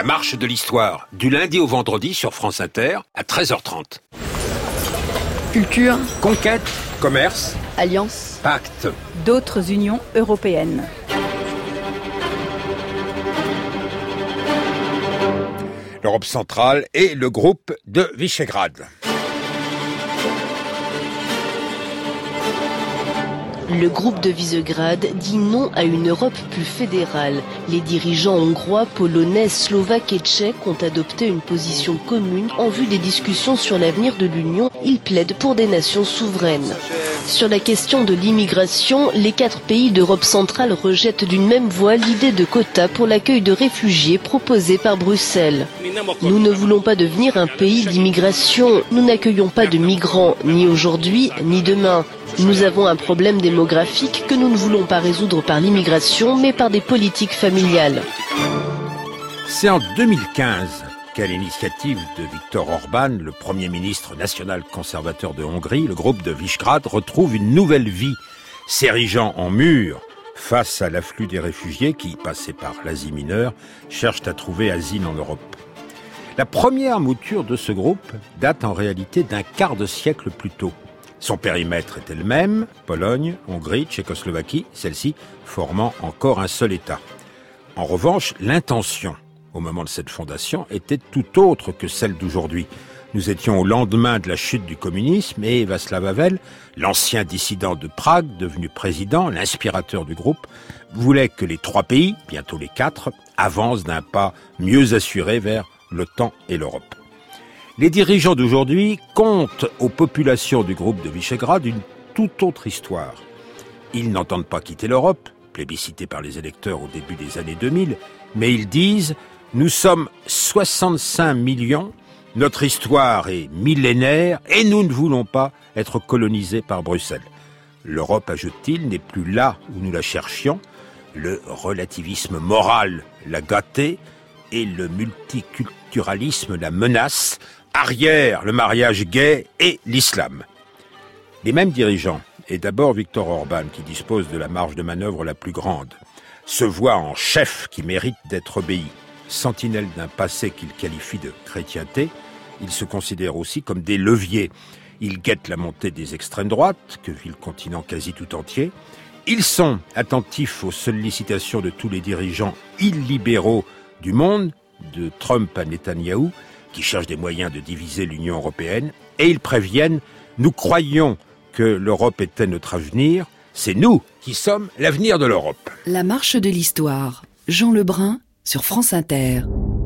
marche de l'histoire, du lundi au vendredi sur France Inter à 13h30. Culture, Conquête, commerce, alliance, pacte, d'autres unions européennes. L'Europe centrale et le groupe de Visegrad. Le groupe de Visegrad dit non à une Europe plus fédérale. Les dirigeants hongrois, polonais, slovaques et tchèques ont adopté une position commune en vue des discussions sur l'avenir de l'Union. Ils plaident pour des nations souveraines. Sur la question de l'immigration, les 4 pays d'Europe centrale rejettent d'une même voix l'idée de quotas pour l'accueil de réfugiés proposée par Bruxelles. Nous ne voulons pas devenir un pays d'immigration. Nous n'accueillons pas de migrants, ni aujourd'hui, ni demain. Nous avons un problème démographique que nous ne voulons pas résoudre par l'immigration, mais par des politiques familiales. C'est en 2015 qu'à l'initiative de Viktor Orban, le Premier ministre national conservateur de Hongrie, le groupe de Visegrad retrouve une nouvelle vie, s'érigeant en mur face à l'afflux des réfugiés qui, passés par l'Asie mineure, cherchent à trouver asile en Europe. La première mouture de ce groupe date en réalité d'un quart de siècle plus tôt. Son périmètre était le même, Pologne, Hongrie, Tchécoslovaquie, celle-ci formant encore un seul État. En revanche, l'intention, au moment de cette fondation, était tout autre que celle d'aujourd'hui. Nous étions au lendemain de la chute du communisme et Václav Havel, l'ancien dissident de Prague, devenu président, l'inspirateur du groupe, voulait que les 3 pays, bientôt les 4, avancent d'un pas mieux assuré vers l'OTAN et l'Europe. Les dirigeants d'aujourd'hui comptent aux populations du groupe de Visegrad une toute autre histoire. Ils n'entendent pas quitter l'Europe, plébiscitée par les électeurs au début des années 2000, mais ils disent « Nous sommes 65 millions, notre histoire est millénaire et nous ne voulons pas être colonisés par Bruxelles. » L'Europe, ajoute-t-il, n'est plus là où nous la cherchions. Le relativisme moral l'a gâtée et le multiculturalisme la menace. Arrière le mariage gay et l'islam. Les mêmes dirigeants, et d'abord Viktor Orban, qui dispose de la marge de manœuvre la plus grande, se voient en chef qui mérite d'être obéi. Sentinelle d'un passé qu'il qualifie de chrétienté, ils se considèrent aussi comme des leviers. Ils guettent la montée des extrêmes droites, que vit le continent quasi tout entier. Ils sont attentifs aux sollicitations de tous les dirigeants illibéraux du monde, de Trump à Netanyahou, qui cherchent des moyens de diviser l'Union européenne, et ils préviennent « Nous croyions que l'Europe était notre avenir, c'est nous qui sommes l'avenir de l'Europe ». La marche de l'histoire, Jean Lebrun sur France Inter.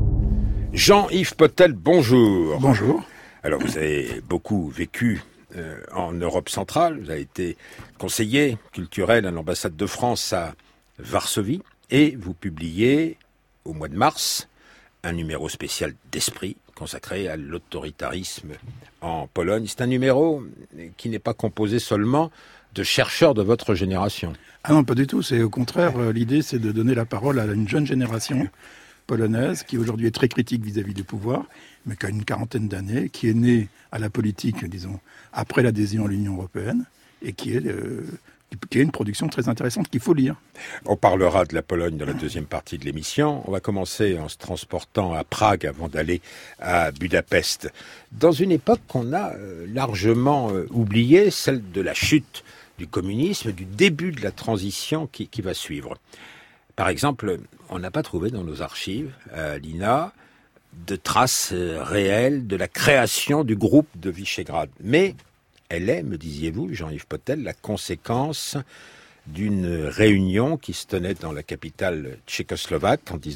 Jean-Yves Potel, bonjour. Bonjour. Alors vous avez beaucoup vécu en Europe centrale, vous avez été conseiller culturel à l'ambassade de France à Varsovie, et vous publiez au mois de mars un numéro spécial d'Esprit consacré à l'autoritarisme en Pologne. C'est un numéro qui n'est pas composé seulement de chercheurs de votre génération. Ah non, pas du tout. C'est au contraire, l'idée c'est de donner la parole à une jeune génération polonaise qui aujourd'hui est très critique vis-à-vis du pouvoir, mais qui a une quarantaine d'années, qui est née à la politique, disons, après l'adhésion à l'Union européenne, et qui est une production très intéressante qu'il faut lire. On parlera de la Pologne dans la deuxième partie de l'émission. On va commencer en se transportant à Prague avant d'aller à Budapest. Dans une époque qu'on a largement oubliée, celle de la chute du communisme, du début de la transition qui va suivre. Par exemple, on n'a pas trouvé dans nos archives, à l'INA, de traces réelles de la création du groupe de Visegrad. Mais elle est, me disiez-vous, Jean-Yves Potel, la conséquence d'une réunion qui se tenait dans la capitale tchécoslovaque en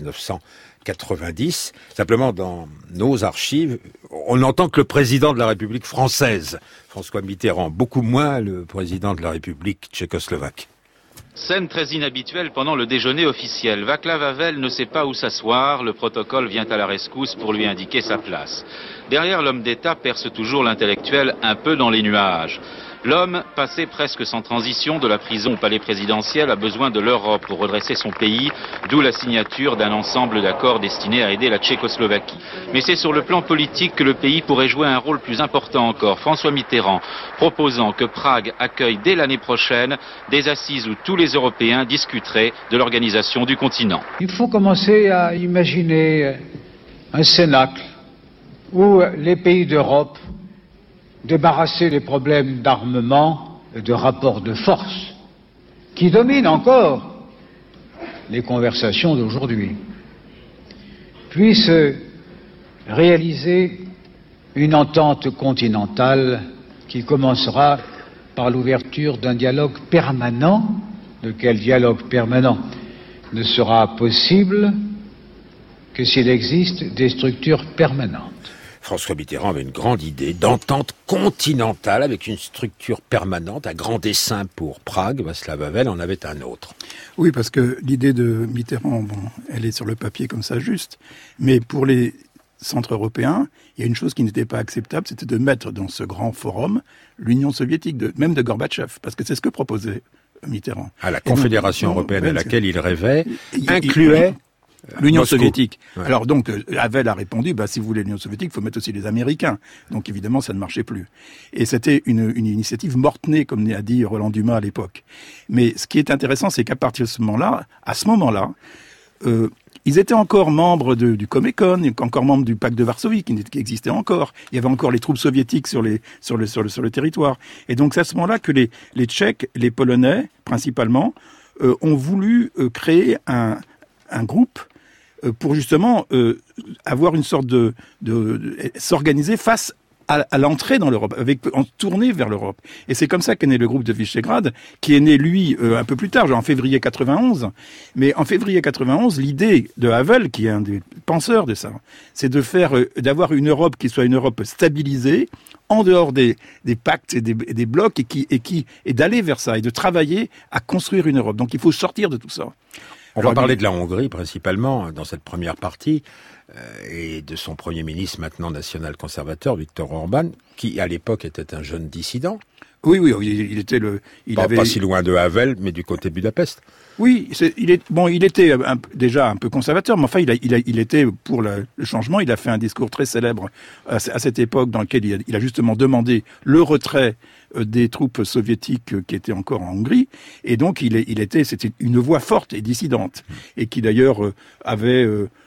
1990. Simplement, dans nos archives, on n'entend que le président de la République française, François Mitterrand, beaucoup moins le président de la République tchécoslovaque. Scène très inhabituelle pendant le déjeuner officiel. Václav Havel ne sait pas où s'asseoir, le protocole vient à la rescousse pour lui indiquer sa place. Derrière l'homme d'État perce toujours l'intellectuel un peu dans les nuages. L'homme, passé presque sans transition de la prison au palais présidentiel, a besoin de l'Europe pour redresser son pays, d'où la signature d'un ensemble d'accords destinés à aider la Tchécoslovaquie. Mais c'est sur le plan politique que le pays pourrait jouer un rôle plus important encore. François Mitterrand proposant que Prague accueille dès l'année prochaine des assises où tous les Européens discuteraient de l'organisation du continent. Il faut commencer à imaginer un cénacle où les pays d'Europe, débarrassés des problèmes d'armement et de rapports de force qui dominent encore les conversations d'aujourd'hui, puissent réaliser une entente continentale qui commencera par l'ouverture d'un dialogue permanent. De quel dialogue permanent ne sera possible que s'il existe des structures permanentes. François Mitterrand avait une grande idée d'entente continentale avec une structure permanente, un grand dessein pour Prague. Václav Havel en avait un autre. Oui, parce que l'idée de Mitterrand, elle est sur le papier comme ça juste, mais pour les centres européens, il y a une chose qui n'était pas acceptable, c'était de mettre dans ce grand forum l'Union soviétique, même de Gorbatchev, parce que c'est ce que proposait Mitterrand. La Confédération européenne à laquelle il rêvait incluait l'Union soviétique. Ouais. Alors donc, Havel a répondu, si vous voulez l'Union soviétique, il faut mettre aussi les Américains. Donc évidemment, ça ne marchait plus. Et c'était une initiative morte-née, comme a dit Roland Dumas à l'époque. Mais ce qui est intéressant, c'est qu'à partir de ce moment-là, ils étaient encore membres du Comecon, encore membres du pacte de Varsovie, qui existait encore. Il y avait encore les troupes soviétiques sur le territoire. Et donc c'est à ce moment-là que les Tchèques, les Polonais, principalement, ont voulu créer un groupe pour justement avoir une sorte de s'organiser face à l'entrée dans l'Europe, en tournée vers l'Europe. Et c'est comme ça qu'est né le groupe de Visegrad, qui est né, lui, un peu plus tard, genre en février 91. Mais en février 91, l'idée de Havel, qui est un des penseurs de ça, c'est d'avoir une Europe qui soit une Europe stabilisée, en dehors des pactes et des blocs, et d'aller vers ça, et de travailler à construire une Europe. Donc il faut sortir de tout ça. On va parler de la Hongrie principalement dans cette première partie et de son Premier ministre maintenant national-conservateur, Viktor Orban, qui à l'époque était un jeune dissident. Oui, il était pas si loin de Havel, mais du côté Budapest. Oui, il était déjà un peu conservateur, mais enfin, il était pour le changement. Il a fait un discours très célèbre à cette époque dans lequel il a justement demandé le retrait des troupes soviétiques qui étaient encore en Hongrie. Et donc, c'était une voix forte et dissidente. Et qui d'ailleurs avait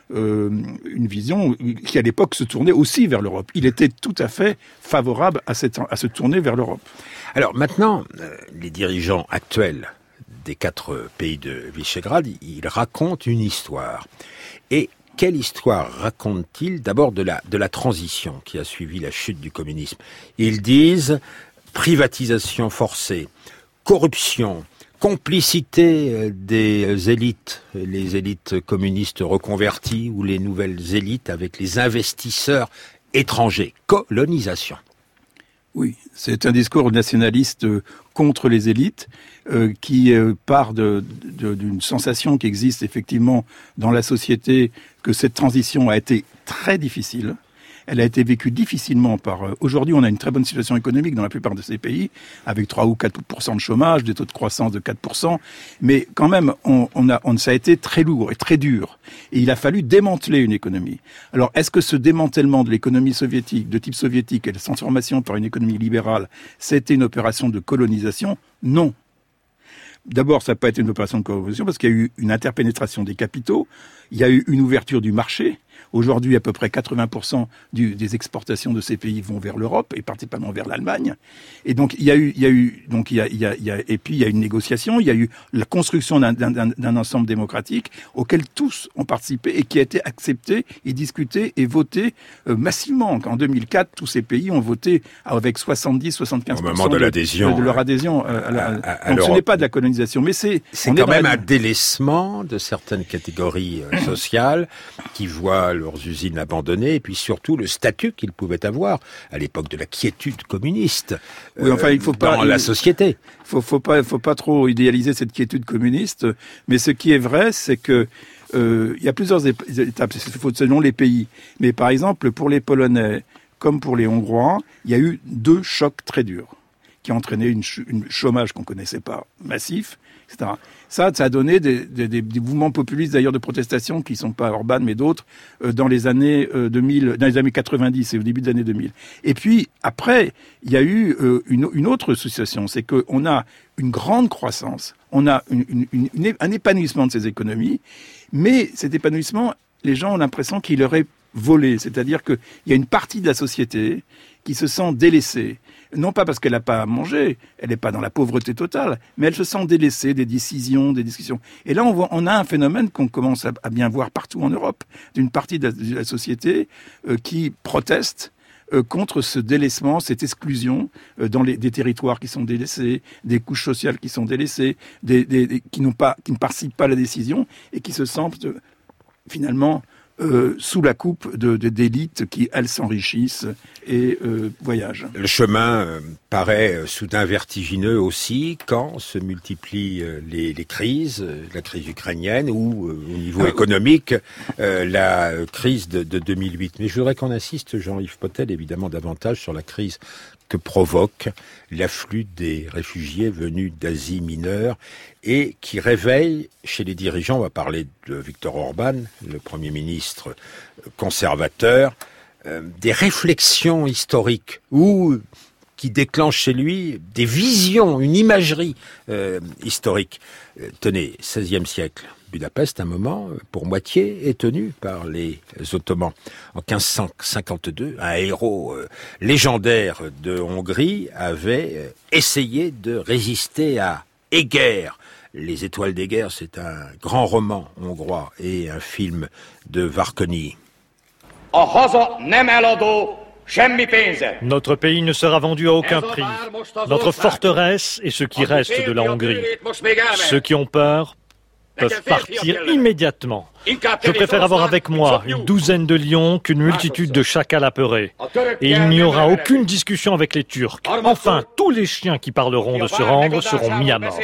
une vision qui à l'époque se tournait aussi vers l'Europe. Il était tout à fait favorable à se tourner vers l'Europe. Alors maintenant, les dirigeants actuels des 4 pays de Visegrad, ils racontent une histoire. Et quelle histoire racontent-ils? D'abord de la transition qui a suivi la chute du communisme. Ils disent privatisation forcée, corruption, complicité des élites, les élites communistes reconverties ou les nouvelles élites avec les investisseurs étrangers, colonisation. Oui, c'est un discours nationaliste contre les élites qui part d'une sensation qui existe effectivement dans la société que cette transition a été très difficile. Elle a été vécue difficilement aujourd'hui, on a une très bonne situation économique dans la plupart de ces pays, avec 3 ou 4% de chômage, des taux de croissance de 4%. Mais quand même, ça a été très lourd et très dur. Et il a fallu démanteler une économie. Alors, est-ce que ce démantèlement de l'économie soviétique, de type soviétique, et la transformation par une économie libérale, c'était une opération de colonisation? Non. D'abord, ça n'a pas été une opération de colonisation parce qu'il y a eu une interpénétration des capitaux, il y a eu une ouverture du marché. Aujourd'hui, à peu près 80% des exportations de ces pays vont vers l'Europe et particulièrement vers l'Allemagne. Et donc, il y a eu une négociation, il y a eu la construction d'un ensemble démocratique auquel tous ont participé et qui a été accepté et discuté et voté massivement. En 2004, tous ces pays ont voté avec 70-75% au moment de l'adhésion, de leur adhésion donc ce n'est pas de la colonisation, mais c'est quand même un délaissement de certaines catégories sociales qui voient leurs usines abandonnées, et puis surtout le statut qu'ils pouvaient avoir à l'époque de la quiétude communiste il faut pas, dans la société. Faut pas trop idéaliser cette quiétude communiste, mais ce qui est vrai, c'est que il y a plusieurs étapes, selon les pays. Mais par exemple, pour les Polonais, comme pour les Hongrois, il y a eu 2 chocs très durs qui ont entraîné une chômage qu'on connaissait pas, massif, etc. Ça a donné des mouvements populistes d'ailleurs de protestation qui sont pas Orban mais d'autres dans les années 2000, dans les années 90 et au début des années 2000. Et puis après, il y a eu une autre situation, c'est qu'on a une grande croissance, on a un épanouissement de ces économies, mais cet épanouissement les gens ont l'impression qu'il leur est volé. C'est-à-dire qu'il y a une partie de la société qui se sent délaissée. Non pas parce qu'elle n'a pas à manger, elle n'est pas dans la pauvreté totale, mais elle se sent délaissée des décisions, des discussions. Et là, on a un phénomène qu'on commence à bien voir partout en Europe, d'une partie de la société qui proteste contre ce délaissement, cette exclusion dans des territoires qui sont délaissés, des couches sociales qui sont délaissées, qui ne participent pas à la décision et qui se sentent finalement sous la coupe d'élites qui, elles, s'enrichissent et voyagent. Le chemin paraît soudain vertigineux aussi quand se multiplient les crises, la crise ukrainienne ou au niveau économique, la crise de 2008. Mais je voudrais qu'on insiste, Jean-Yves Potel, évidemment davantage sur la crise que provoque l'afflux des réfugiés venus d'Asie mineure et qui réveille chez les dirigeants, on va parler de Viktor Orban, le Premier ministre conservateur, des réflexions historiques ou qui déclenchent chez lui des visions, une imagerie historique. Tenez, XVIe siècle, Budapest, un moment, pour moitié, est tenu par les Ottomans. En 1552, un héros légendaire de Hongrie avait essayé de résister à Eger. Les Étoiles d'Eger, c'est un grand roman hongrois et un film de Várkonyi. Notre pays ne sera vendu à aucun prix. Notre forteresse est ce qui reste de la Hongrie. Ceux qui ont peur peuvent partir immédiatement. Je préfère avoir avec moi une douzaine de lions qu'une multitude de chacals apeurés. Et il n'y aura aucune discussion avec les Turcs. Enfin, tous les chiens qui parleront de se rendre seront mis à mort.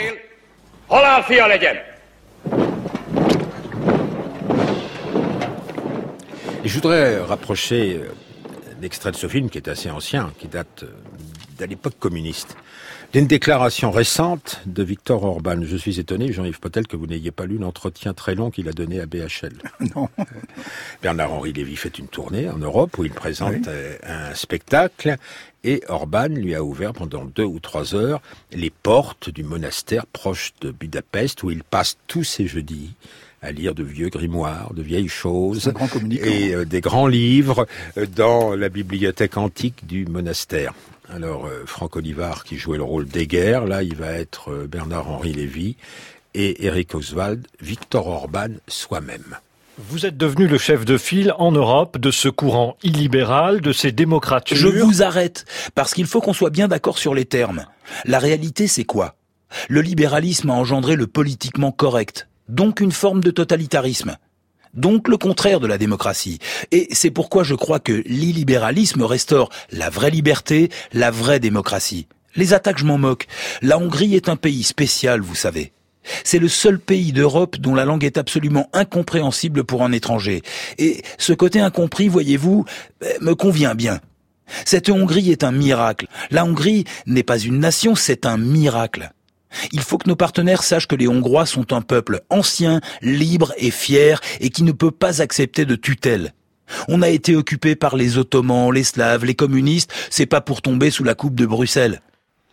Et je voudrais rapprocher l'extrait de ce film qui est assez ancien, qui date de l'époque communiste, d'une déclaration récente de Viktor Orban. Je suis étonné, Jean-Yves Potel, que vous n'ayez pas lu l'entretien très long qu'il a donné à BHL. Non. Bernard-Henri Lévy fait une tournée en Europe où il présente un spectacle et Orban lui a ouvert pendant 2 ou 3 heures les portes du monastère proche de Budapest où il passe tous ses jeudis à lire de vieux grimoires, de vieilles choses et des grands livres dans la bibliothèque antique du monastère. Alors, Franck Olivard, qui jouait le rôle d'Eger, là, il va être Bernard-Henri Lévy et Eric Oswald, Viktor Orban soi-même. Vous êtes devenu le chef de file en Europe de ce courant illibéral, de ces démocratures. Je vous arrête, parce qu'il faut qu'on soit bien d'accord sur les termes. La réalité, c'est quoi ? Le libéralisme a engendré le politiquement correct, donc une forme de totalitarisme. Donc le contraire de la démocratie. Et c'est pourquoi je crois que l'illibéralisme restaure la vraie liberté, la vraie démocratie. Les attaques, je m'en moque. La Hongrie est un pays spécial, vous savez. C'est le seul pays d'Europe dont la langue est absolument incompréhensible pour un étranger. Et ce côté incompris, voyez-vous, me convient bien. Cette Hongrie est un miracle. La Hongrie n'est pas une nation, c'est un miracle. Il faut que nos partenaires sachent que les Hongrois sont un peuple ancien, libre et fier et qui ne peut pas accepter de tutelle. On a été occupé par les Ottomans, les Slaves, les communistes, c'est pas pour tomber sous la coupe de Bruxelles.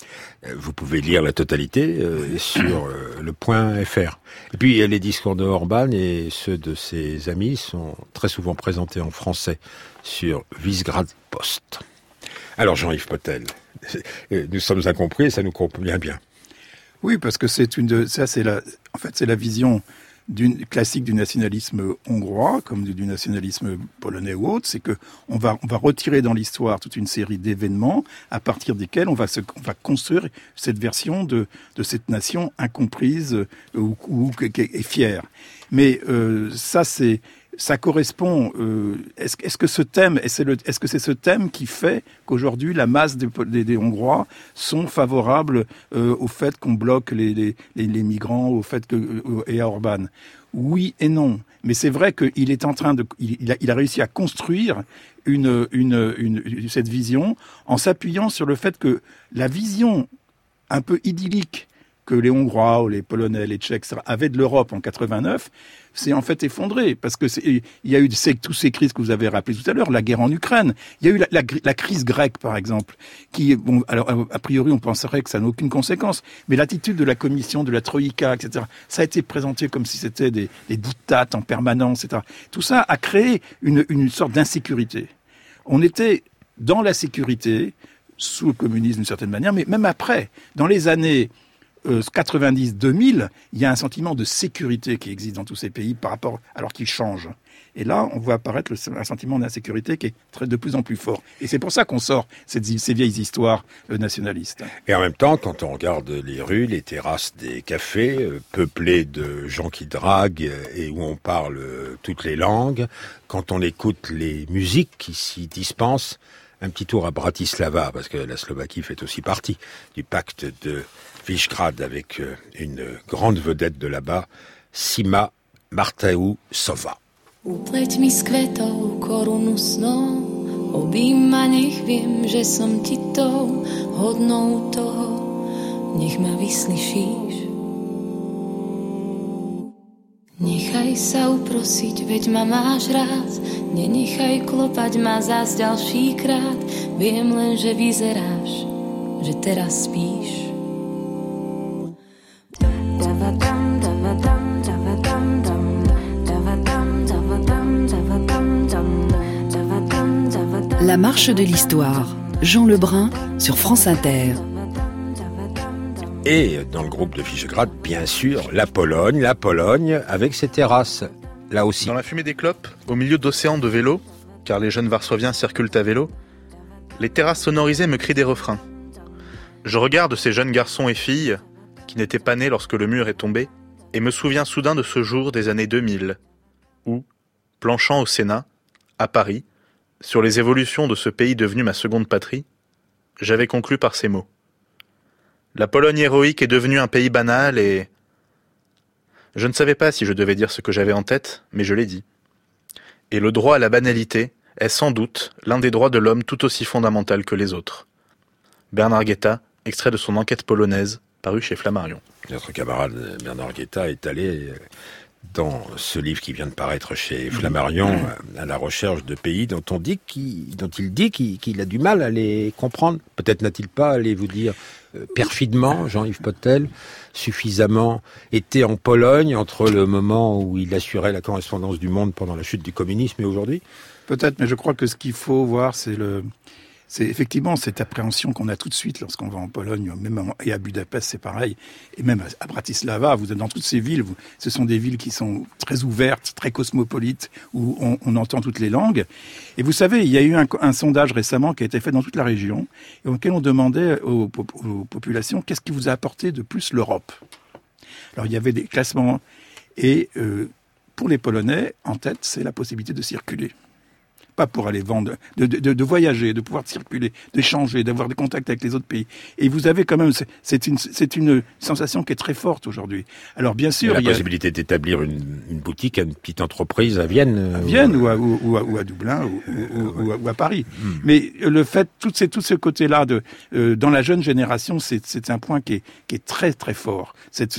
Vous pouvez lire la totalité sur le .fr. Et puis les discours de Orban et ceux de ses amis sont très souvent présentés en français sur Visegrad Post. Alors Jean-Yves Potel, nous sommes incompris et ça nous convient bien. Oui, parce que c'est la vision classique du nationalisme hongrois, comme du nationalisme polonais ou autre, c'est que on va retirer dans l'histoire toute une série d'événements à partir desquels on va construire cette version de cette nation incomprise et fière. Mais ça correspond. Est-ce que ce thème, est-ce que c'est ce thème qui fait qu'aujourd'hui la masse des Hongrois sont favorables au fait qu'on bloque les migrants, au fait et à Orban? Oui et non. Mais c'est vrai qu'il est en train il a réussi à construire cette vision en s'appuyant sur le fait que la vision un peu idyllique que les Hongrois ou les Polonais, les Tchèques avaient de l'Europe en 89, c'est en fait effondré, parce que il y a eu tous ces crises que vous avez rappelées tout à l'heure, la guerre en Ukraine, il y a eu la crise grecque par exemple, qui, bon, alors a priori on penserait que ça n'a aucune conséquence, mais l'attitude de la Commission, de la Troïka, etc., ça a été présenté comme si c'était des diktats en permanence, etc. Tout ça a créé une sorte d'insécurité. On était dans la sécurité, sous le communisme d'une certaine manière, mais même après, dans les années 90-2000, il y a un sentiment de sécurité qui existe dans tous ces pays par rapport, alors qu'ils changent. Et là, on voit apparaître un sentiment d'insécurité qui est de plus en plus fort. Et c'est pour ça qu'on sort ces vieilles histoires nationalistes. Et en même temps, quand on regarde les rues, les terrasses des cafés, peuplées de gens qui draguent et où on parle toutes les langues, quand on écoute les musiques qui s'y dispensent, un petit tour à Bratislava, parce que la Slovaquie fait aussi partie du pacte de Vyšehrad avec une grande vedette de là-bas, Sima Martausová. Upleť mi s kvetov korunu snov, objíma, nech viem, že som ti tou hodnou toho, nech ma vyslyšíš. Nechaj sa uprosiť, veď ma máš rád, nenechaj klopať ma zás ďalší krát, viem len, že vyzeráš, že teraz spíš. La marche de l'histoire, Jean Lebrun sur France Inter. Et dans le groupe de Vyšehrad, bien sûr, la Pologne avec ses terrasses, là aussi. Dans la fumée des clopes, au milieu d'océans de vélos, car les jeunes Varsoviens circulent à vélo, les terrasses sonorisées me crient des refrains. Je regarde ces jeunes garçons et filles, qui n'étaient pas nés lorsque le mur est tombé, et me souviens soudain de ce jour des années 2000, où, planchant au Sénat, à Paris, sur les évolutions de ce pays devenu ma seconde patrie, j'avais conclu par ces mots. La Pologne héroïque est devenue un pays banal et... Je ne savais pas si je devais dire ce que j'avais en tête, mais je l'ai dit. Et le droit à la banalité est sans doute l'un des droits de l'homme tout aussi fondamental que les autres. Bernard Guetta, extrait de son enquête polonaise, paru chez Flammarion. Notre camarade Bernard Guetta est allé dans ce livre qui vient de paraître chez Flammarion à la recherche de pays dont il dit qu'il a du mal à les comprendre. Peut-être n'a-t-il pas, allez-vous dire, perfidement, Jean-Yves Potel, suffisamment été en Pologne entre le moment où il assurait la correspondance du Monde pendant la chute du communisme et aujourd'hui? Peut-être, mais je crois que ce qu'il faut voir, c'est effectivement cette appréhension qu'on a tout de suite lorsqu'on va en Pologne, même et à Budapest, c'est pareil, et même à Bratislava. Vous êtes dans toutes ces villes, ce sont des villes qui sont très ouvertes, très cosmopolites, où on entend toutes les langues. Et vous savez, il y a eu un sondage récemment qui a été fait dans toute la région, et auquel on demandait aux populations qu'est-ce qui vous a apporté de plus l'Europe. Alors il y avait des classements, et pour les Polonais, en tête, c'est la possibilité de circuler. Pas pour aller vendre, de voyager, de pouvoir circuler, d'échanger, d'avoir des contacts avec les autres pays. Et vous avez quand même, c'est une sensation qui est très forte aujourd'hui. Alors bien sûr, il y a la possibilité d'établir une boutique, une petite entreprise à Vienne. À Vienne ou à Dublin ou à Paris. Mais le fait, tout ce côté-là dans la jeune génération, c'est un point qui est très très fort.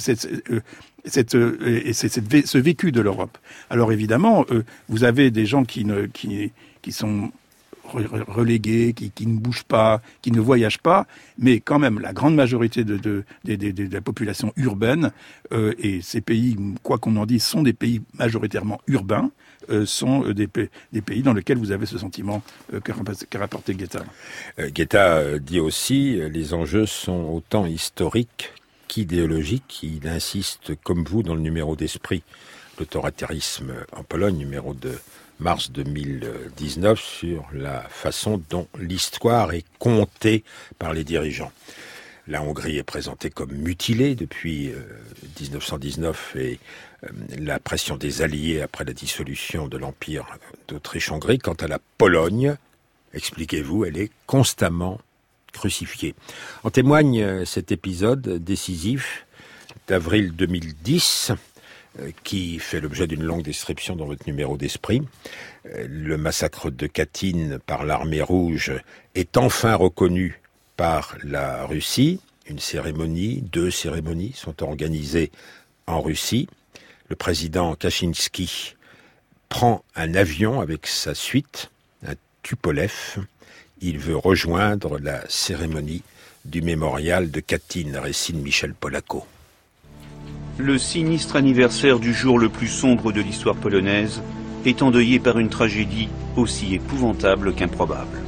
Ce vécu de l'Europe. Alors évidemment, vous avez des gens qui sont relégués, qui ne bougent pas, qui ne voyagent pas, mais quand même la grande majorité de la population urbaine, et ces pays, quoi qu'on en dise, sont des pays majoritairement urbains, sont des pays dans lesquels vous avez ce sentiment qu'a rapporté Guetta. Guetta dit aussi, les enjeux sont autant historiques qu'idéologique. Il insiste, comme vous, dans le numéro d'Esprit, l'autoritarisme en Pologne, numéro de mars 2019, sur la façon dont l'histoire est contée par les dirigeants. La Hongrie est présentée comme mutilée depuis 1919 et la pression des Alliés après la dissolution de l'Empire d'Autriche-Hongrie. Quant à la Pologne, expliquez-vous, elle est constamment crucifié. En témoigne cet épisode décisif d'avril 2010 qui fait l'objet d'une longue description dans votre numéro d'Esprit. Le massacre de Katyn par l'armée rouge est enfin reconnu par la Russie, deux cérémonies sont organisées en Russie. Le président Kaczynski prend un avion avec sa suite, un Tupolev. Il veut rejoindre la cérémonie du mémorial de Katyn, récit de Michel Polacco. Le sinistre anniversaire du jour le plus sombre de l'histoire polonaise est endeuillé par une tragédie aussi épouvantable qu'improbable.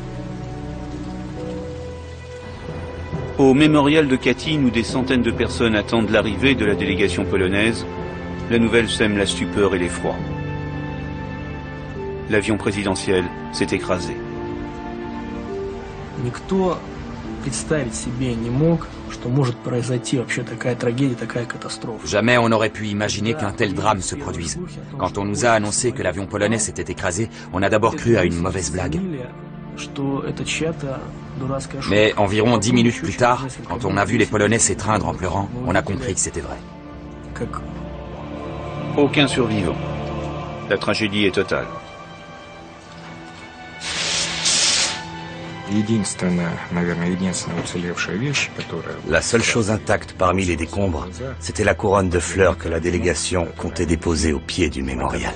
Au mémorial de Katyn, où des centaines de personnes attendent l'arrivée de la délégation polonaise, la nouvelle sème la stupeur et l'effroi. L'avion présidentiel s'est écrasé. Никто представить себе не мог, что может произойти вообще такая трагедия, такая катастрофа. Jamais on n'aurait pu imaginer qu'un tel drame se produise. Quand on nous a annoncé que l'avion polonais s'était écrasé, on a d'abord cru à une mauvaise blague. Mais environ 10 minutes plus tard, quand on a vu les Polonais s'étreindre en pleurant, on a compris que c'était vrai. Aucun survivant. La tragédie est totale. La seule chose intacte parmi les décombres, c'était la couronne de fleurs que la délégation comptait déposer au pied du mémorial.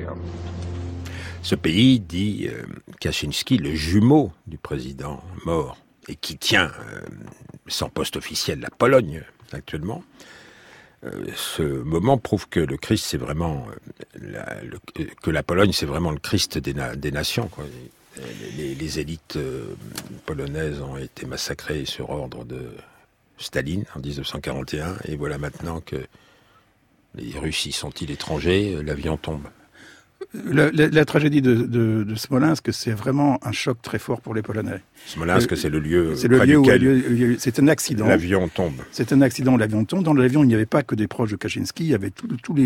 Ce pays, dit Kaczynski, le jumeau du président mort, et qui tient sans poste officiel la Pologne actuellement, ce moment prouve que le Christ, c'est vraiment que la Pologne, c'est vraiment le Christ des nations, quoi. Les élites polonaises ont été massacrées sur ordre de Staline en 1941, et voilà maintenant que les Russes y sont-ils étrangers, l'avion tombe. La tragédie de Smolensk, c'est vraiment un choc très fort pour les Polonais. Smolensk, c'est le lieu où c'est un accident. L'avion tombe. C'est un accident, l'avion tombe. Dans l'avion, il n'y avait pas que des proches de Kaczynski, il y avait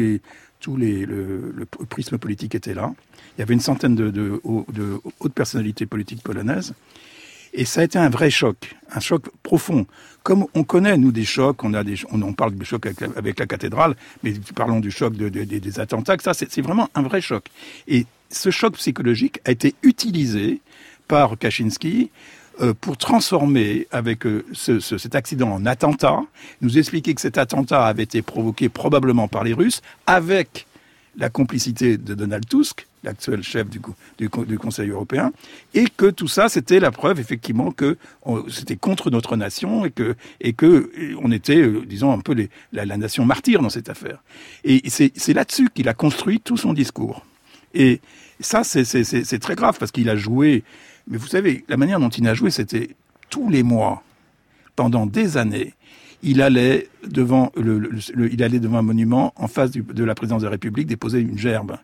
le prisme politique était là. Il y avait une centaine de hautes personnalités politiques polonaises. Et ça a été un vrai choc profond. Comme on connaît, nous, des chocs, on parle de chocs avec la cathédrale, mais parlons du choc des attentats, ça, c'est vraiment un vrai choc. Et ce choc psychologique a été utilisé par Kaczynski pour transformer avec cet accident en attentat, nous expliquer que cet attentat avait été provoqué probablement par les Russes, avec la complicité de Donald Tusk, l'actuel chef du Conseil européen, et que tout ça, c'était la preuve, effectivement, que c'était contre notre nation et que on était, disons, un peu la nation martyre dans cette affaire. Et c'est là-dessus qu'il a construit tout son discours. Et ça, c'est très grave, parce qu'il a joué... Mais vous savez, la manière dont il a joué, c'était tous les mois, pendant des années, il allait devant un monument en face de la présidence de la République déposer une gerbe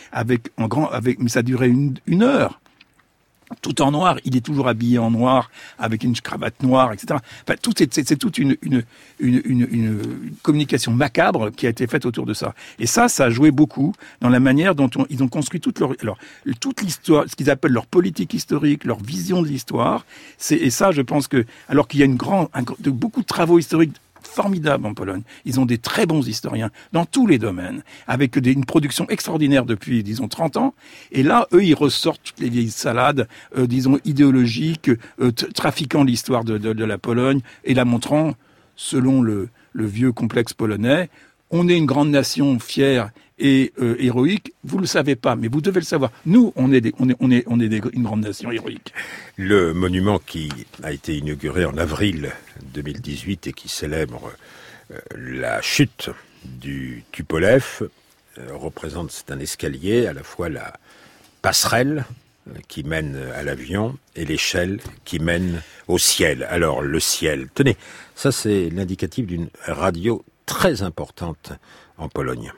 mais ça durait une heure, tout en noir. Il est toujours habillé en noir avec une cravate noire, etc. Enfin, c'est toute une communication macabre qui a été faite autour de ça. Et ça a joué beaucoup dans la manière dont ils ont construit toute l'histoire, ce qu'ils appellent leur politique historique, leur vision de l'histoire. Et ça, je pense que, alors qu'il y a beaucoup de travaux historiques formidables en Pologne. Ils ont des très bons historiens dans tous les domaines, avec une production extraordinaire depuis, disons, 30 ans. Et là, eux, ils ressortent toutes les vieilles salades, disons, idéologiques, trafiquant l'histoire de la Pologne et la montrant, selon le vieux complexe polonais, on est une grande nation fière et héroïque. Vous le savez pas, mais vous devez le savoir. Nous, on est une grande nation héroïque. Le monument qui a été inauguré en avril 2018 et qui célèbre la chute du Tupolev représente, c'est un escalier, à la fois la passerelle qui mène à l'avion et l'échelle qui mène au ciel. Alors, le ciel, tenez, ça c'est l'indicatif d'une radio très importante en Pologne.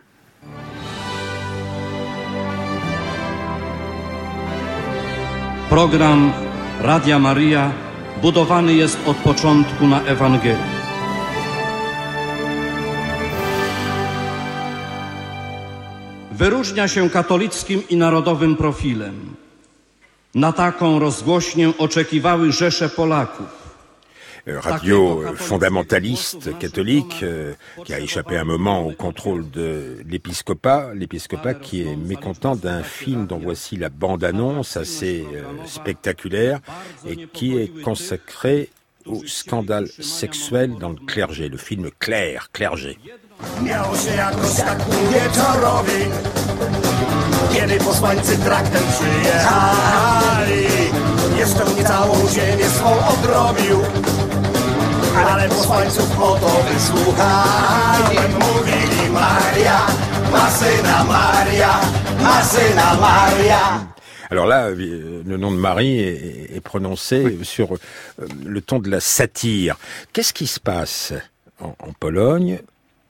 Program Radia Maria budowany jest od początku na Ewangelii. Wyróżnia się katolickim i narodowym profilem. Na taką rozgłośnię oczekiwały rzesze Polaków. Radio fondamentaliste catholique qui a échappé un moment au contrôle de l'épiscopat qui est mécontent d'un film dont voici la bande-annonce assez spectaculaire et qui est consacré au scandale sexuel dans le clergé, le film Claire, Clergé. Miało się jakoś tak wieczorowi, kiedy posłańcy traktem przyjechali. Jeszcze mnie całą ziemię swą odrobił, ale posłańców o to wysłuchałem. Mówili Maria, ma syna Maria, ma syna Maria. Alors là, le nom de Marie est prononcé sur le ton de la satire. Qu'est-ce qui se passe en Pologne ?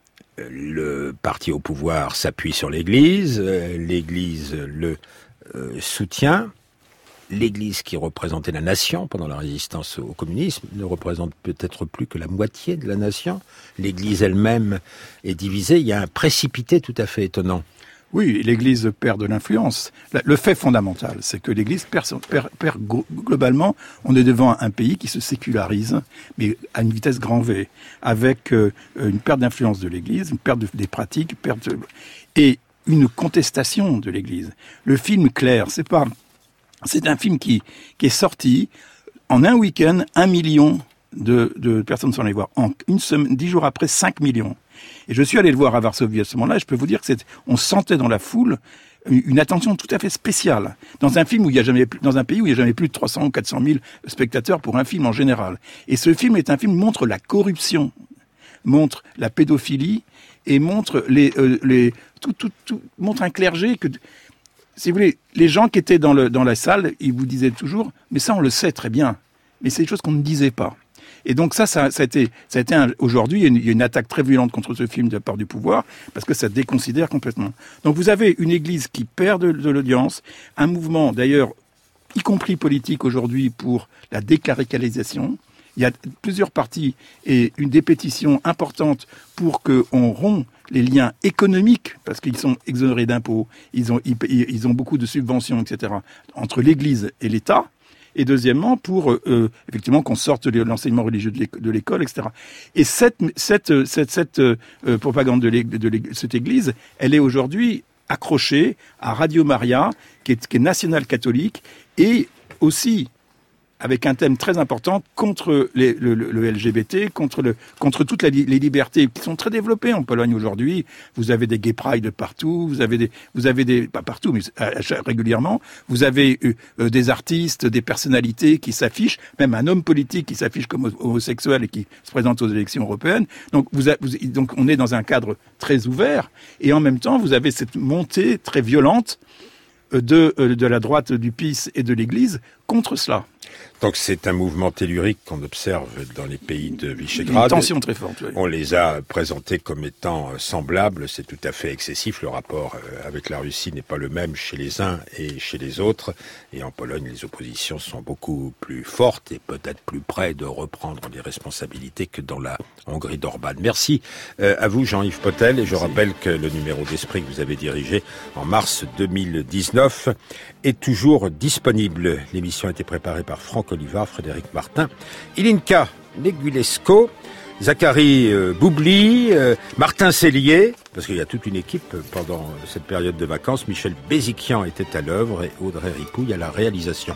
Le parti au pouvoir s'appuie sur l'Église, l'Église le soutient. L'Église qui représentait la nation pendant la résistance au communisme ne représente peut-être plus que la moitié de la nation. L'Église elle-même est divisée. Il y a un précipité tout à fait étonnant. Oui, l'Église perd de l'influence. Le fait fondamental, c'est que l'Église perd globalement. On est devant un pays qui se sécularise, mais à une vitesse grand V, avec une perte d'influence de l'Église, une perte des pratiques, et une contestation de l'Église. Le film Claire, c'est un film qui est sorti en un week-end, 1 million de personnes sont allées voir. En une semaine, 10 jours après, 5 millions. Et je suis allé le voir à Varsovie à ce moment-là, et je peux vous dire que on sentait dans la foule une attention tout à fait spéciale. Dans un film où dans un pays où il n'y a jamais plus de 300 ou 400 000 spectateurs pour un film en général. Et ce film est un film qui montre la corruption, montre la pédophilie, et montre montre un clergé que, si vous voulez, les gens qui étaient dans la salle, ils vous disaient toujours, mais ça on le sait très bien. Mais c'est des choses qu'on ne disait pas. Et donc ça a été aujourd'hui, il y a une attaque très violente contre ce film de la part du pouvoir, parce que ça déconsidère complètement. Donc vous avez une Église qui perd de l'audience, un mouvement d'ailleurs, y compris politique aujourd'hui, pour la décléricalisation. Il y a plusieurs partis et des pétitions importantes pour qu'on rompt les liens économiques, parce qu'ils sont exonérés d'impôts, ils ont beaucoup de subventions, etc., entre l'Église et l'État. Et deuxièmement, pour effectivement qu'on sorte de l'enseignement religieux de l'école, etc. Et cette propagande de cette Église, elle est aujourd'hui accrochée à Radio Maria, qui est nationale catholique, et aussi avec un thème très important contre le LGBT, contre toutes les libertés qui sont très développées en Pologne aujourd'hui. Vous avez des gay pride partout, vous avez des pas partout, mais régulièrement. Vous avez des artistes, des personnalités qui s'affichent, même un homme politique qui s'affiche comme homosexuel et qui se présente aux élections européennes. Donc donc on est dans un cadre très ouvert, et en même temps vous avez cette montée très violente de la droite du PiS et de l'Église contre cela. Donc c'est un mouvement tellurique qu'on observe dans les pays de Visegrad. Une tension très forte, oui. On les a présentés comme étant semblables, c'est tout à fait excessif. Le rapport avec la Russie n'est pas le même chez les uns et chez les autres. Et en Pologne, les oppositions sont beaucoup plus fortes et peut-être plus près de reprendre des responsabilités que dans la Hongrie d'Orban. Merci à vous, Jean-Yves Potel. Et je rappelle que le numéro d'Esprit que vous avez dirigé en mars 2019 est toujours disponible. L'émission a été préparée par Franck Olivard, Frédéric Martin, Ilinka Negulesco, Zachary Boubli, Martin Sellier, parce qu'il y a toute une équipe pendant cette période de vacances. Michel Béziquian était à l'œuvre et Audrey Ripouille à la réalisation.